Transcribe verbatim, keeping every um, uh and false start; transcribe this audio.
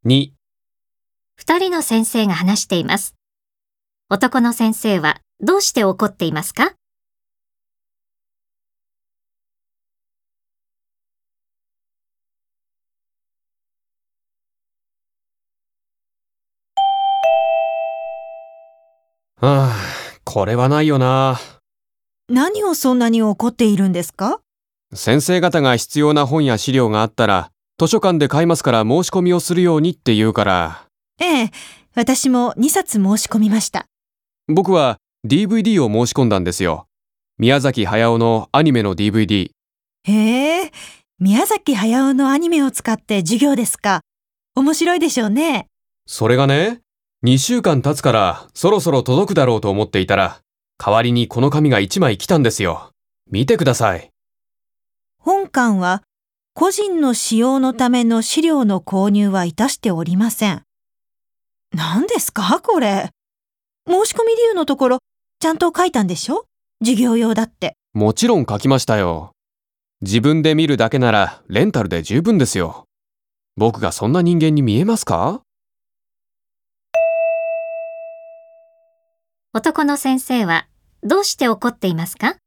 に、 二人の先生が話しています。男の先生はどうして怒っていますか？ はあ、これはないよな。 何をそんなに怒っているんですか？ 先生方が必要な本や資料があったら、図書館で買いますから申し込みをするようにって言うから。 ええ、私もにさつ申し込みました。 僕は ディーブイディー を申し込んだんですよ。宮崎駿のアニメの ディーブイディー。 へえ、宮崎駿のアニメを使って授業ですか。面白いでしょうね。 それがね、にしゅうかん経つからそろそろ届くだろうと思っていたら、代わりにこの紙がいちまい来たんですよ。見てください。 本館は個人の使用のための資料の購入はいたしておりません。何ですかこれ。申し込み理由のところ、ちゃんと書いたんでしょ？授業用だって。 もちろん書きましたよ。自分で見るだけならレンタルで十分ですよ。僕がそんな人間に見えますか？ 男の先生はどうして怒っていますか？